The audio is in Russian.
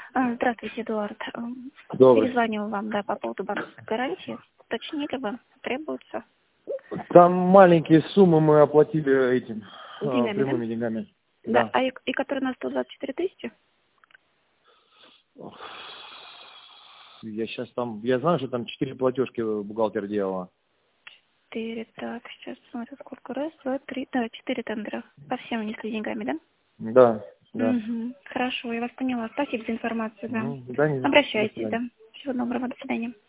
Здравствуйте, Эдуард. Добрый. Перезвонил вам, да, по поводу банковской гарантии. Уточнили бы, требуется? Там маленькие суммы мы оплатили этим Деньгами, прямыми да? деньгами. Да. Да. И который на 124 тысячи? Я знаю, что там 4 платежки бухгалтер делала. 4, так, сейчас смотрю, сколько раз, 2, 3, да, 4 тендера. По всем внесли деньгами, да? Да, да. Угу. Хорошо, я вас поняла. Спасибо за информацию, да. Ну, да, не за что. До Обращайтесь, свидания. да. Всего доброго, до свидания.